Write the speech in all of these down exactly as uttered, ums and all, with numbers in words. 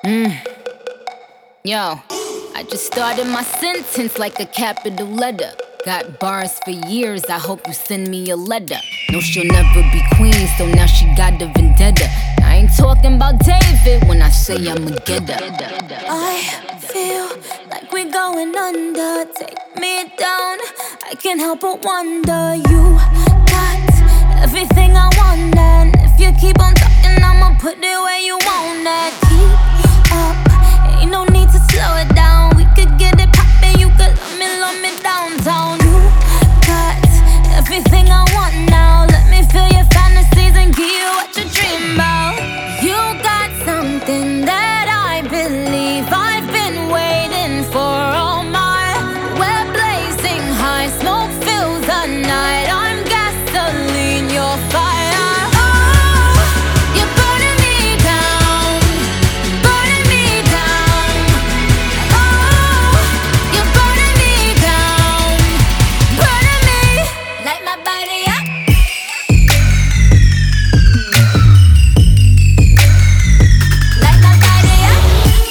Mm. Yo, I just started my sentence like a capital letter. Got bars for years, I hope you send me a letter. No, she'll never be queen, so now she got a vendetta. I ain't talking about David when I say I'ma get her. I feel like we're going under. Take me down, I can't help but wonder. You got everything I want, and if you keep on talking, I'ma put it where you want it. Keep up, ain't no need to slow it down. We could get it poppin', you could love me, love me downtown. You got everything I want now. Let me feel your fantasies and give you what you dream about. You got something that I believe I've been waiting for all my. We're blazing high, smoke fills the night. I'm gasoline, you're fire. Oh, you're burning me down, burning me down. Oh, you're burning me down, burning me. Light my body up. Light my body up.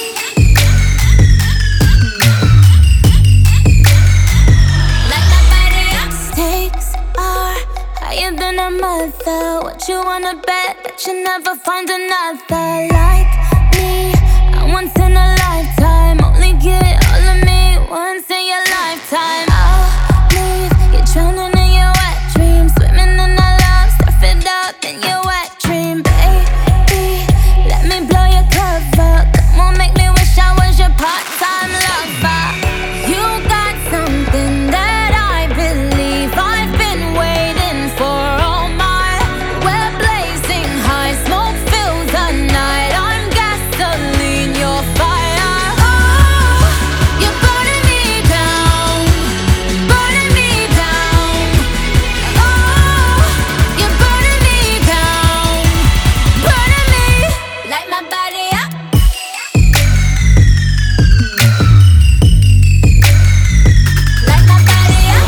Light my body up. Stakes are higher than a mother. What you wanna bet that you never find another like me? I once in a lifetime. Only get all of me once in your lifetime. I'll leave you drowning in your wet dreams, swimming in the love, surf it up in your wet dream, baby. Let me blow your cover. Come on, make me wish I was your part-time lover. You got something that I believe I've been waiting for all my. We're blazing high, smoke fills the night. I'm gasoline, you're fire. Oh, you're burning me down, burning me down. Oh, you're burning me down, burning me. Light my body up. Light my body up.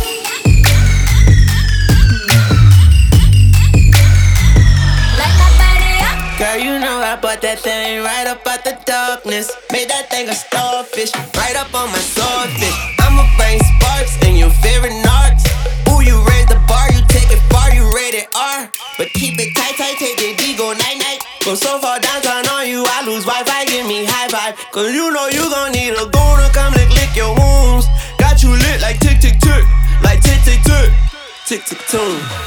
Light my body up. Girl, you know I bought that thing right up out the darkness. Made that thing a starfish, right up on my swordfish. I'ma bring sparks in your favorite narcs. Ooh, you raise the bar, you take it far, you rated R. But keep it tight, tight, take the D, go night, night. Go so far downtown on you, I lose Wi-Fi, give me high five. Cause you know you gon' need a goon to come lick, lick your wounds. Got you lit like tick, tick, tick, like tick, tick, tick, tick, tick, tune.